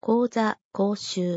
講座講習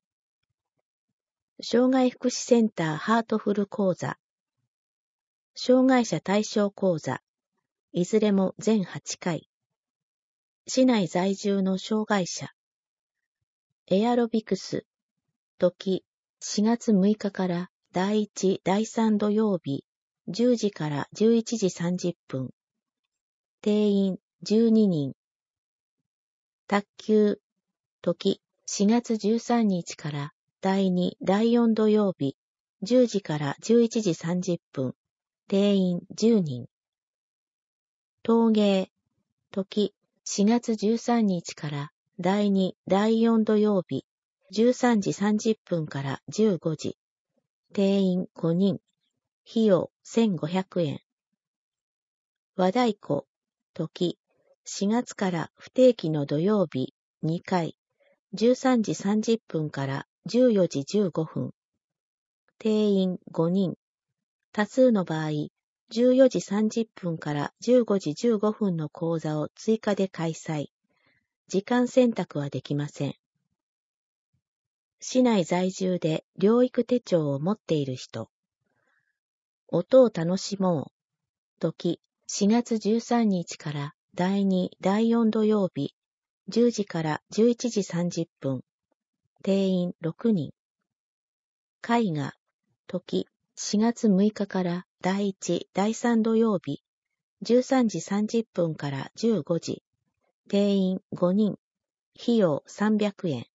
障害福祉センターハートフル講座障害者対象講座いずれも全8回市内在住の障害者エアロビクス時4月6日から第1、第3土曜日10時から11時30分定員12人卓球時4月13日から第2、第4土曜日10時から11時30分定員10人陶芸時4月13日から第2、第4土曜日13時30分から15時定員5人費用1500円和太鼓時4月から不定期の土曜日2回13時30分から14時15分定員5人多数の場合14時30分から15時15分の講座を追加で開催時間選択はできません市内在住で療育手帳を持っている人音を楽しもう時4月13日から第2、第4土曜日10時から11時30分定員6人絵画時4月6日から第1、第3土曜日13時30分から15時定員5人費用300円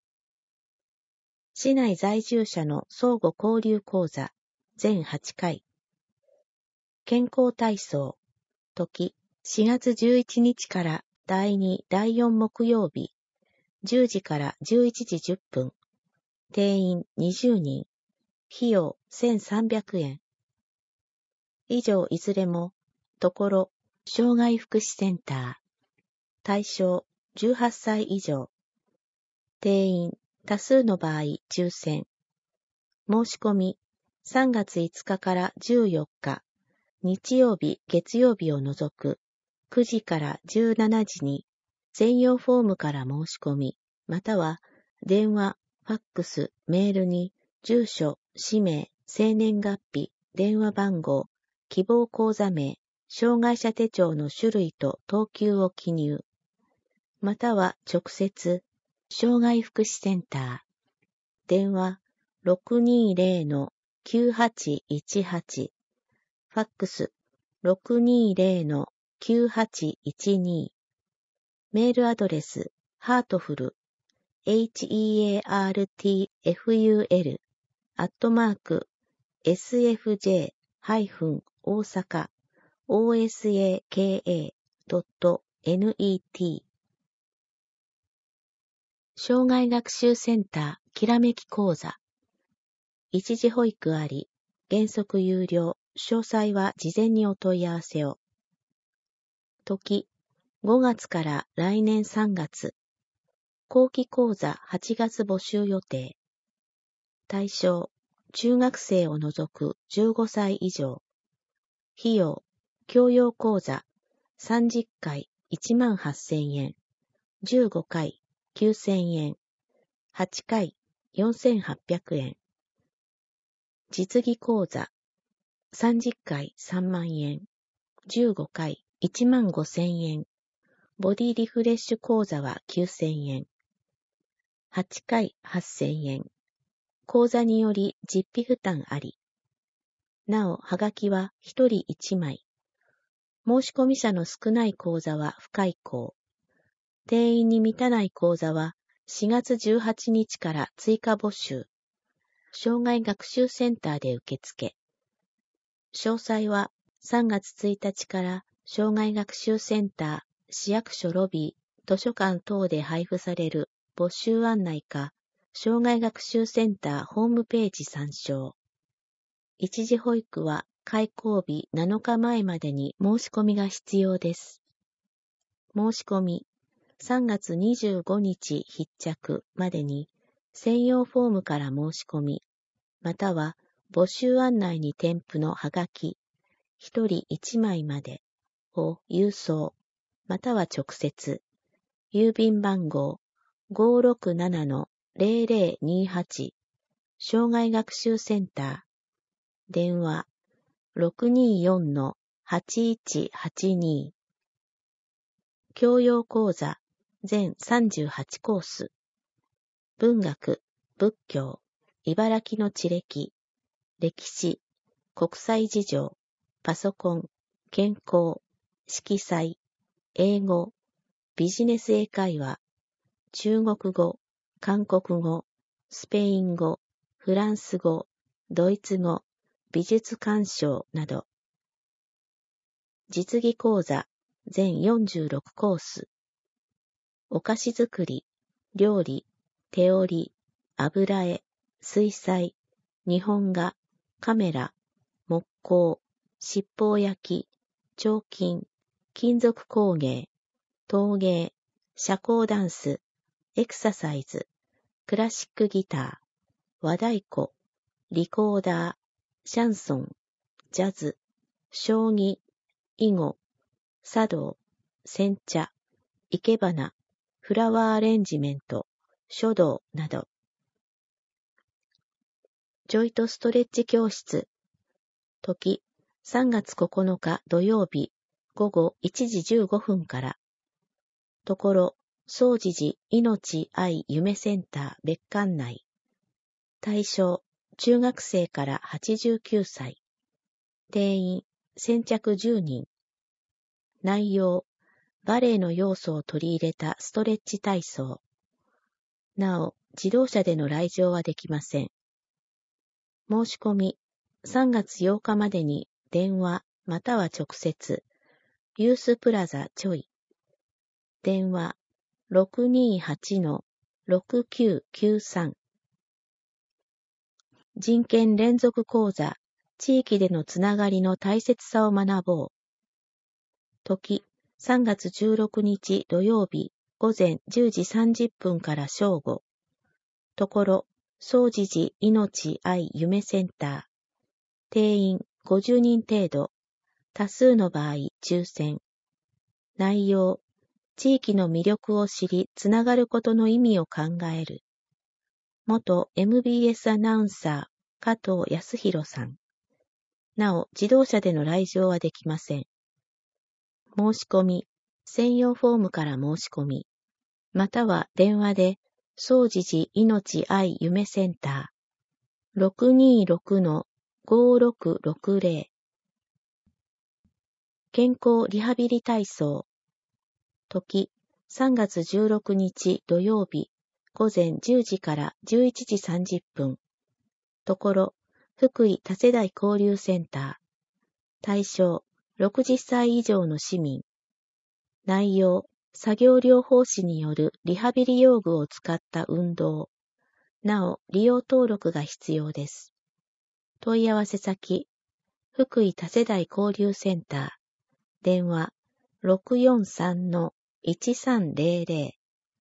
市内在住者の相互交流講座全8回健康体操時4月11日から第2、第4木曜日10時から11時10分定員20人費用1300円以上いずれもところ障害福祉センター対象18歳以上定員多数の場合抽選申し込み3月5日から14日日曜日月曜日を除く9時から17時に専用フォームから申し込みまたは電話、ファックス、メールに住所、氏名、生年月日、電話番号、希望口座名、障害者手帳の種類と等級を記入または直接障害福祉センター電話 620-9818 ファックス 620-9812 メールアドレスハートフル heartful@osaka.osaka.net 障害学習センターきらめき講座一時保育あり原則有料詳細は事前にお問い合わせを時5月から来年3月後期講座8月募集予定対象中学生を除く15歳以上費用教養講座30回18,000円15回9,000円8回4,800円実技講座30回3万円15回15,000円ボディリフレッシュ講座は9,000円8回8,000円講座により実費負担ありなおはがきは1人1枚申し込み者の少ない講座は不開講定員に満たない講座は4月18日から追加募集障害学習センターで受付詳細は3月1日から障害学習センター市役所ロビー図書館等で配布される募集案内か障害学習センターホームページ参照一時保育は開講日7日前までに申し込みが必要です申し込み3月25日必着までに専用フォームから申し込みまたは募集案内に添付のはがき1人1枚までを郵送または直接郵便番号 567-0028 障害学習センター電話 624-8182 教養講座全38コース文学、仏教、茨城の地歴、歴史、国際事情、パソコン、健康、色彩、英語、ビジネス英会話、中国語、韓国語、スペイン語、フランス語、ドイツ語、美術鑑賞など。実技講座全46コース。お菓子作り、料理、手織り、油絵、水彩、日本画、カメラ、木工、七宝焼き、彫金、金属工芸、陶芸、社交ダンス、エクササイズ、クラシックギター、和太鼓、リコーダー、シャンソン、ジャズ、将棋、囲碁、茶道、煎茶、生け花、フラワーアレンジメント、書道など。ちょいとストレッチ教室。時、3月9日土曜日、午後1時15分から。ところ、総持寺命愛夢センター別館内。対象、中学生から89歳。定員、先着10人。内容、バレエの要素を取り入れたストレッチ体操。なお、自動車での来場はできません。申し込み、3月8日までに電話または直接、ユースプラザちょい。電話 628-6993。人権連続講座、地域でのつながりの大切さを学ぼう。時、3月16日土曜日午前10時30分から正午。ところ、総持寺命愛夢センター。定員50人程度。多数の場合抽選。内容、地域の魅力を知り、つながることの意味を考える。元 MBS アナウンサー、加藤康弘さん。なお、自動車での来場はできません。申し込み、専用フォームから申し込み、または電話で、総持寺命愛夢センター 626-5660。健康リハビリ体操。時、3月16日土曜日、午前10時から11時30分。ところ、福井多世代交流センター。対象、60歳以上の市民。内容、作業療法士によるリハビリ用具を使った運動。なお、利用登録が必要です。問い合わせ先、福井多世代交流センター。電話、643-1300。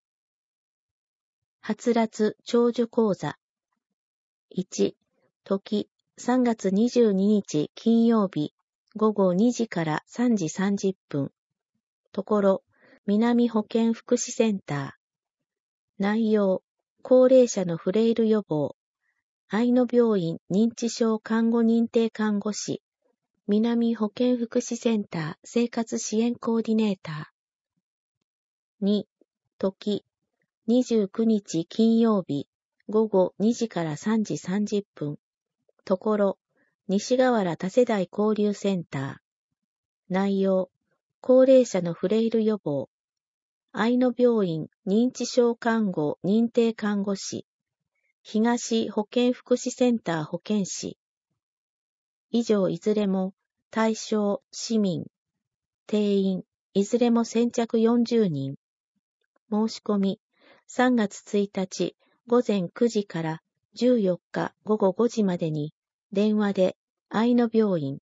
はつらつ長寿講座。1、時、3月22日金曜日、午後2時から3時30分。ところ、南保健福祉センター。内容、高齢者のフレイル予防。愛の病院認知症看護認定看護師。南保健福祉センター生活支援コーディネーター。2、時、29日金曜日、午後2時から3時30分。ところ、西河原多世代交流センター。内容、高齢者のフレイル予防。愛の病院認知症看護認定看護師。東保健福祉センター保健師。以上いずれも対象市民。定員いずれも先着40人。申し込み3月1日午前9時から14日午後5時までに電話で愛の病院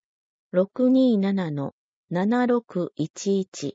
627-7611。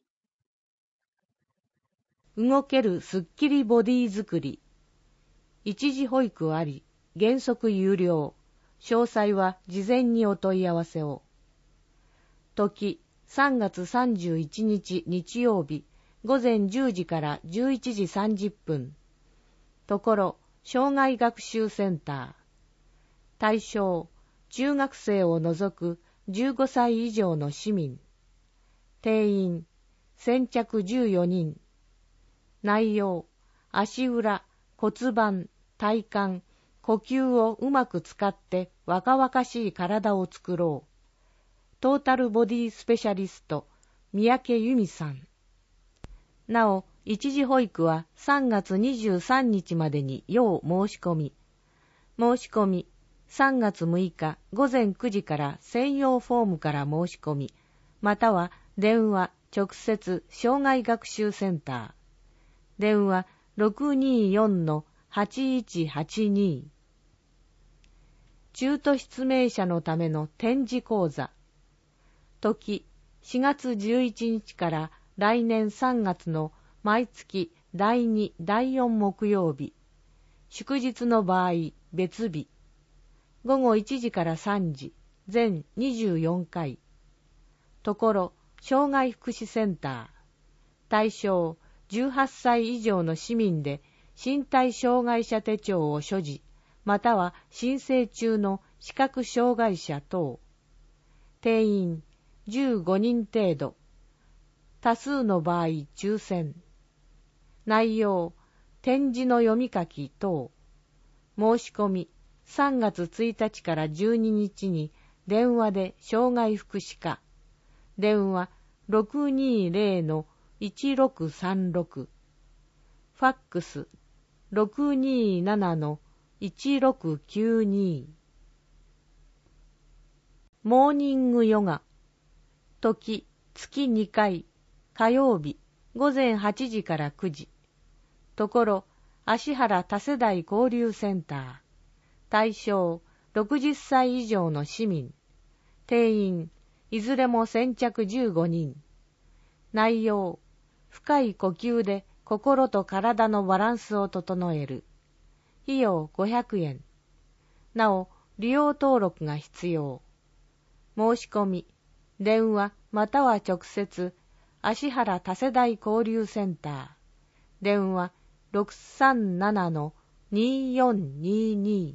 動けるすっきりボディ作り。一時保育あり、原則有料。詳細は事前にお問い合わせを。時、3月31日日曜日午前10時から11時30分。ところ、障害学習センター。対象、中学生を除く15歳以上の市民。定員、先着14人。内容、足裏、骨盤、体幹、呼吸をうまく使って若々しい体を作ろう。トータルボディスペシャリスト、三宅由美さん。なお、一時保育は3月23日までに要申し込み。申し込み、3月6日午前9時から専用フォームから申し込み、または電話、直接障害学習センター。電話 624-8182。中途失明者のための展示講座。時、4月11日から来年3月の毎月第2、第4木曜日。祝日の場合、別日。午後1時から3時、全24回。ところ、障害福祉センター。対象、18歳以上の市民で身体障害者手帳を所持、または申請中の視覚障害者等。定員、15人程度。多数の場合、抽選。内容、展示の読み書き等。申し込み、3月1日から12日に電話で障害福祉課。電話 620-1636。ファックス 627-1692。モーニングヨガ。時、月2回。火曜日、午前8時から9時。ところ、芦原多世代交流センター。対象、60歳以上の市民。定員、いずれも先着15人。内容、深い呼吸で心と体のバランスを整える。費用500円。なお、利用登録が必要。申し込み、電話または直接、芦原多世代交流センター。電話 637-2422。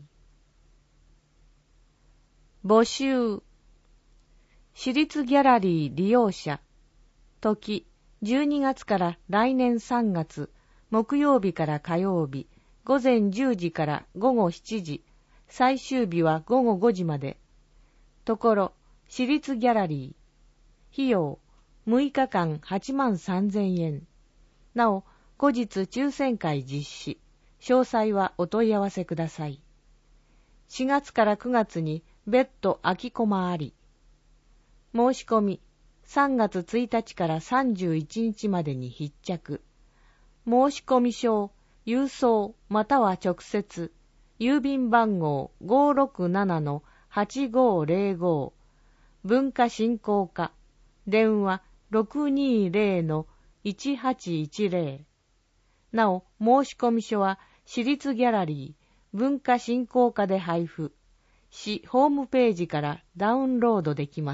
募集。私立ギャラリー利用者。時、12月から来年3月、木曜日から火曜日、午前10時から午後7時、最終日は午後5時まで。ところ、私立ギャラリー。費用、6日間83,000円。なお、後日抽選会実施。詳細はお問い合わせください。4月から9月に別途空きコマあり。申し込み、3月1日から31日までに必着。申込書、郵送または直接、郵便番号 567-8505、文化振興課、電話 620-1810。なお、申込書は私立ギャラリー、文化振興課で配布。市ホームページからダウンロードできます。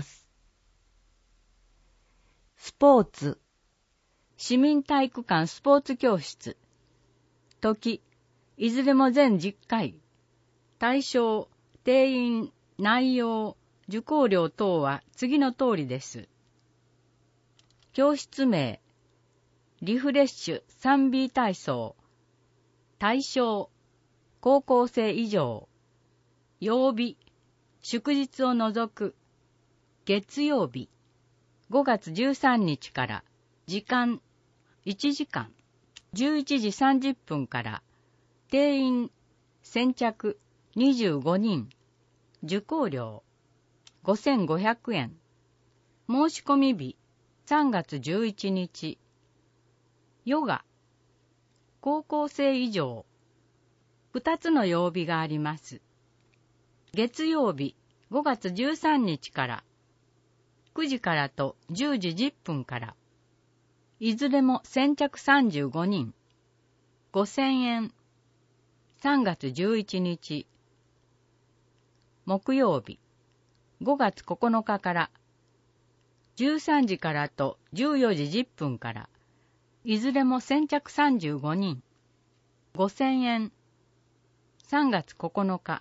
スポーツ。 市民体育館スポーツ教室。時、いずれも全10回。対象、定員、内容、受講料等は次の通りです。教室名、リフレッシュ 3B 体操。対象、高校生以上。曜日、祝日を除く。月曜日、5月13日から。時間、1時間。11時30分から。定員、先着、25人。受講料、5,500円。申し込み日、3月11日。ヨガ、高校生以上。2つの曜日があります。月曜日、5月13日から。9時からと10時10分から。いずれも先着35人。5,000円。3月11日。木曜日、5月9日から。13時からと14時10分から。 いずれも先着35人。5000円。3月9日。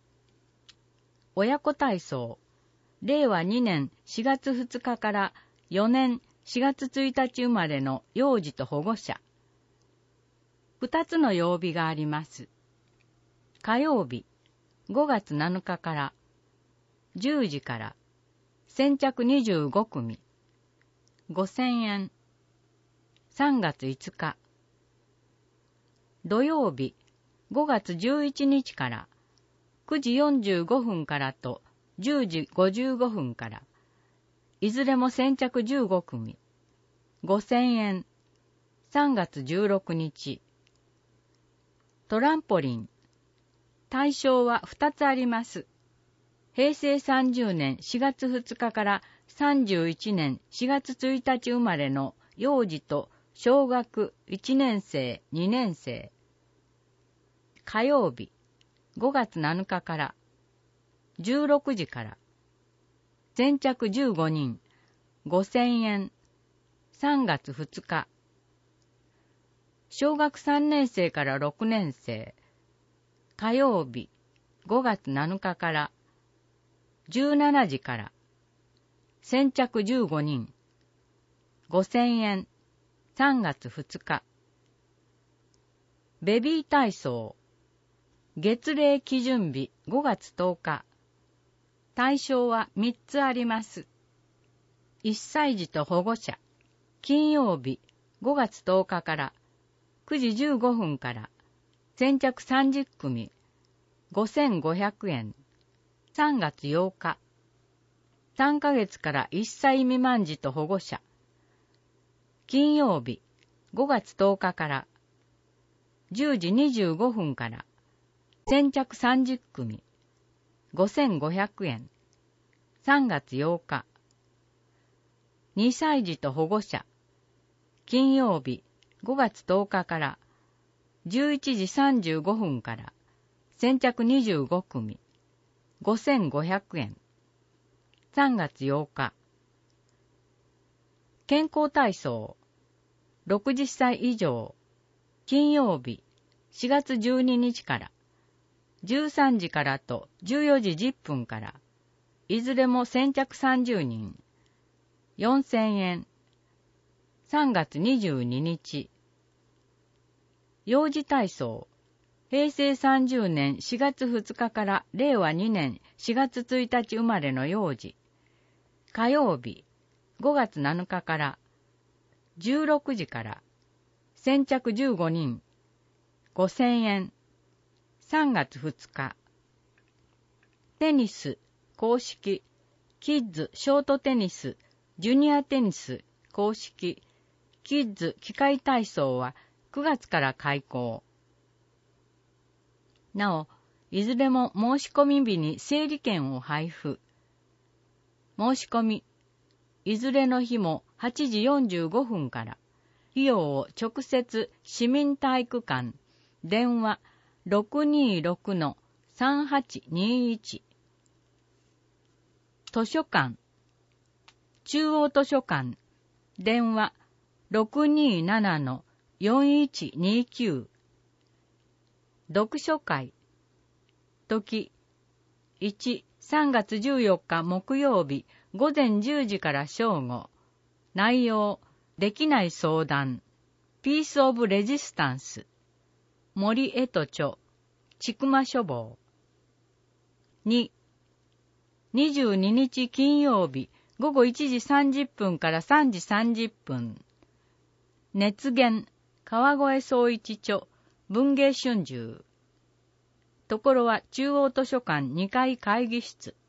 親子体操。令和2年4月2日から4年4月1日生まれの幼児と保護者。2つの曜日があります。火曜日、5月7日から10時から先着25組。5000円。3月5日。土曜日、5月11日から9時45分からと10時55分から、いずれも先着15組。5000円。3月16日。トランポリン。対象は2つあります。平成30年4月2日から31年4月1日生まれの幼児と小学1年生、2年生。火曜日、5月7日から16時から。先着15人、5000円。3月2日。小学3年生から6年生。火曜日、5月7日から17時から。先着15人。5000円。3月2日。ベビー体操。月齢基準日5月10日。対象は3つあります。1歳児と保護者。金曜日5月10日から9時15分から先着30組5500円。3月8日。3ヶ月から1歳未満児と保護者。金曜日5月10日から10時25分から先着30組5500円。3月8日。2歳児と保護者。金曜日5月10日から11時35分から先着25組5500円。3月8日。健康体操。60歳以上。金曜日4月12日から13時からと14時10分から、いずれも先着30人。4000円。3月22日。幼児体操。平成30年4月2日から令和2年4月1日生まれの幼児。火曜日、5月7日から16時から、先着15人。5000円。3月2日。テニス、公式、キッズショートテニス、ジュニアテニス、公式、キッズ機械体操は9月から開講。なお、いずれも申し込み日に整理券を配布。申し込み、いずれの日も8時45分から、費用を直接市民体育館、電話 626-3821。図書館、中央図書館、電話 627-4129。読書会、時、1、3月14日木曜日午前10時から正午。内容、できない相談、ピースオブレジスタンス、森江戸著、千曲書房。2、22日金曜日午後1時30分から3時30分。熱源、川越総一著、文藝春秋。ところは中央図書館2階会議室。